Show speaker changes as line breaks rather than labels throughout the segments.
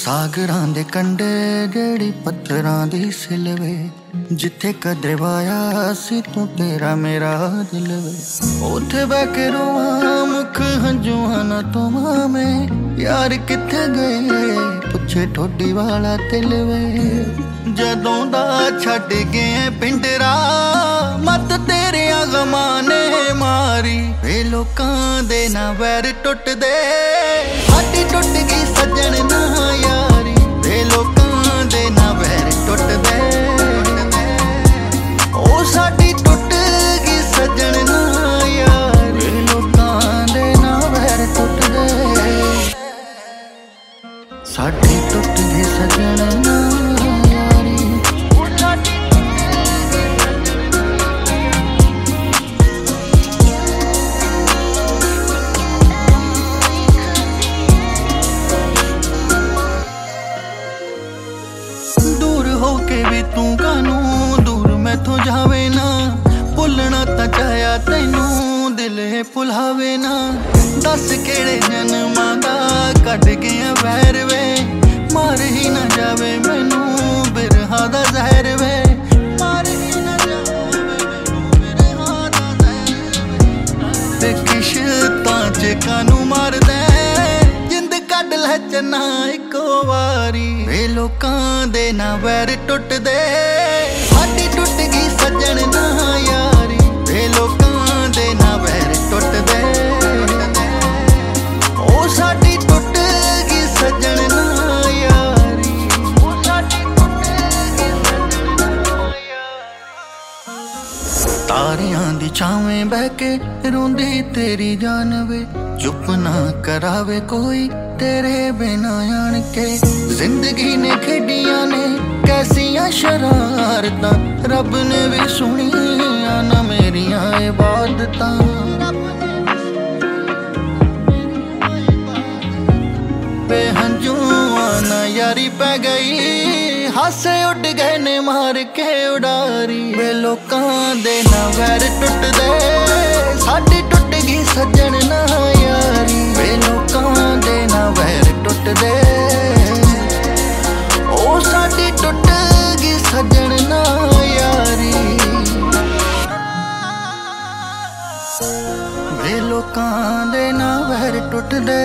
ਸਾਗਰਾਂ ਦੇ ਕੰਢੇ ਜਿਹੜੀ ਪੱਥਰਾਂ ਦੀ ਸਿਲਵੇ, ਜਿੱਥੇ ਕਦੇ ਵਾਇਆ ਸੀ ਤੂੰ ਤੇਰਾ ਮੇਰਾ ਦਿਲ ਵੇ। ਉੱਥੇ ਬਹਿ ਕੇ ਰੋਵਾਂ ਮੁੱਖ ਹੰਝੂਆਂ ਨਾ ਧੋਵਾਂ ਮੈਂ, ਯਾਰ ਕਿੱਥੇ ਗਏ ਪੁੱਛੇ ਠੋਡੀ ਵਾਲਾ ਦਿਲ ਵੇ। ਜਦੋਂ ਦਾ ਛੱਡ ਗਏ ਪਿੰਡਰਾ ਮੱਤ ਤੇਰਿਆਂ ਗਮਾਂ ਨੇ ਮਾਰੀ ਵੇ। ਲੋਕਾਂ ਦੇ ਨਾ ਵੈਰ ਟੁੱਟਦੇ, ਸਾਡੀ ਟੁੱਟ ਗਈ ਸੱਜਣ ਨਾ ਯਾਰੀ ਵੇ। ਲੋਕਾਂ ਦੇ ਨਾ ਵੈਰ ਟੁੱਟਦੇ, ਉਹ ਸਾਡੀ ਟੁੱਟ ਗਈ ਸੱਜਣ ਨਾ ਯਾਰੀ ਵੇ। ਲੋਕਾਂ ਦੇ ਨਾ ਵੈਰ ਟੁੱਟਦੇ, ਸਾਡੀ ਟੁੱਟ ਗਈ ਸੱਜਣ ਨਾ ਹੋ ਕੇ ਵੀ ਤੂੰ ਕਾਨੂੰ ਦੂਰ ਮੈਥੋਂ ਜਾਵੇ ਨਾ। ਭੁੱਲਣਾ ਤਾਂ ਚਾਹਿਆ ਤੈਨੂੰ ਦਿਲ ਇਹ ਭੁਲਾਵੇ ਨਾ। ਦੱਸ ਕਿਹੜੇ ਜਨਮਾਂ ਦਾ ਕੱਢ ਗਿਆ ਵੈਰ ਵੇ, ਮਾਰ ਹੀ ਨਾ ਜਾਵੇ ਮੈਨੂੰ ਬਿਰਹਾ ਦਾ ਜ਼ਹਿਰ ਵੇ। ਮਾਰ ਹੀ ਨਾ ਜਾਵੇ ਮੈਨੂੰ ਬਿਰਹਾ ਦਾ ਜ਼ਹਿਰ ਵੇ। ਕਿਸ਼ਤਾਂ ਚ ਕਾਨੂੰ ਮਾਰਦਾ ਜਿੰਦ ਕੱਢ ਲੈ ਚੰਨਾ ਇੱਕੋ ਵਾਰੀ ਵੇ। ਲੋਕਾਂ ਦੇ ਨਾ ਵੈਰ ਟੁੱਟਦੇ, ਸਾਡੀ ਟੁੱਟ ਗਈ ਸੱਜਣ ਨਾ ਯਾਰੀ ਵੇ। ਲੋਕਾਂ ਦੇ ਨਾ ਵੈਰ ਟੁੱਟਦੇ, ਉਹ ਸਾਡੀ ਟੁੱਟ ਗਈ ਸੱਜਣ ਨਾ ਯਾਰੀ। ਉਹ ਸਾਡੀ ਟੁੱਟ ਗਈ ਸੱਜਣ ਨਾ ਯਾਰੀ। ਤਾਰਿਆਂ ਦੀ ਛਾਵੇਂ ਬਹਿ ਕੇ ਰੋਂਦੀ ਤੇਰੀ ਜਾਨ ਵੇ, ਚੁੱਪ ਨਾ ਕਰਾਵੇ ਕੋਈ ਤੇਰੇ ਬਿਨਾਂ ਆਣ ਕੇ। ਜ਼ਿੰਦਗੀ ਨੇ ਖੇਡੀਆਂ ਨੇ ਕੈਸੀਆਂ ਸ਼ਰਾਰਤਾਂ, ਰੱਬ ਨੇ ਵੀ ਸੁਣੀਆਂ ਨਾ ਮੇਰੀਆਂ ਇਬਾਦਤਾਂ। ਬੇਹੰਝੂਆਂ ਨਾ ਯਾਰੀ ਪੈ ਗਈ, ਹਾਸੇ ਉੱਡ ਗਏ ਨੇ ਮਾਰ ਕੇ ਉਡਾਰੀ ਵੇ। ਲੋਕਾਂ ਦੇ ਨਾ ਵੈਰ ਟੁੱਟਦੇ, ਸਾਡੀ ਟੁੱਟ ਗਈ ਸੱਜਣ ਨਾ ਯਾਰੀ ਵੇ। ਲੋਕਾਂ ਦੇ ਨਾ ਵੈਰ ਟੁੱਟਦੇ, ਉਹ ਸਾਡੀ ਟੁੱਟ ਗਈ ਸੱਜਣ ਨਾ ਯਾਰੀ ਵੇ। ਲੋਕਾਂ ਦੇ ਨਾ ਵੈਰ ਟੁੱਟਦੇ,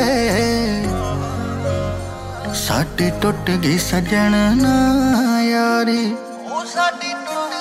ਸਾਡੀ ਟੁੱਟ ਗਈ ਸੱਜਣ ਨਾ ਯਾਰੀ। ਉਹ ਸਾਡੀ ਟੁੱਟ